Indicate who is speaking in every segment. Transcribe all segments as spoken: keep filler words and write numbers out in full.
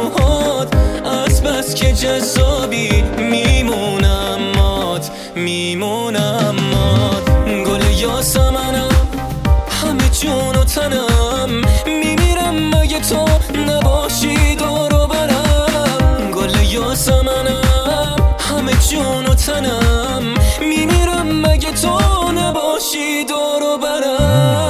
Speaker 1: موهات، از بس که جذابی میمونم مات، میمونم مات. گل یاسمنم همه جون و تنم، میمیرم مگه تو نباشی دور و برم. گل یاسمنم همه جون و تنم، میمیرم مگه تو نباشی دور و برم.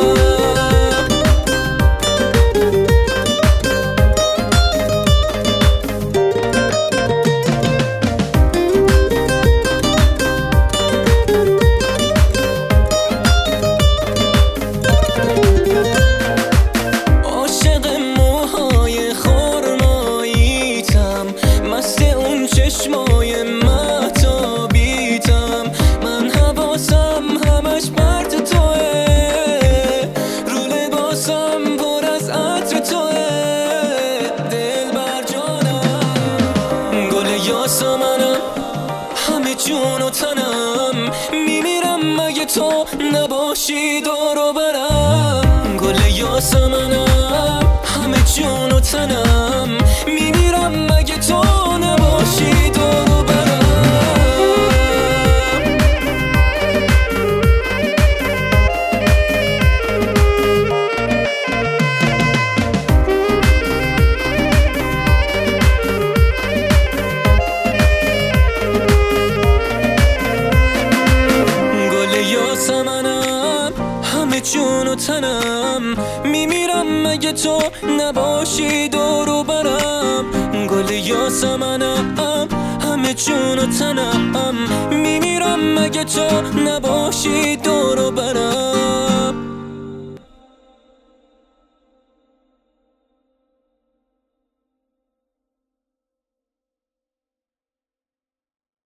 Speaker 1: چشمای مهتابیتم، من حواسم همش پرت توه، رو لباسم پر از عطر توه، دل بر جانم. گل یاسمنم همه جون و تنم، میمیرم مگه تو نباشی دور و برم. گل یاسمنم همه جون و تنم، میمیرم مگه تو نباشی دور و برم. گل یاسمنم همه جون و تنم، میمیرم مگه تو نباشی دور و برم. گل یاسمنم همه جون و تنم، میمیرم مگه تو نباشی دور و برم.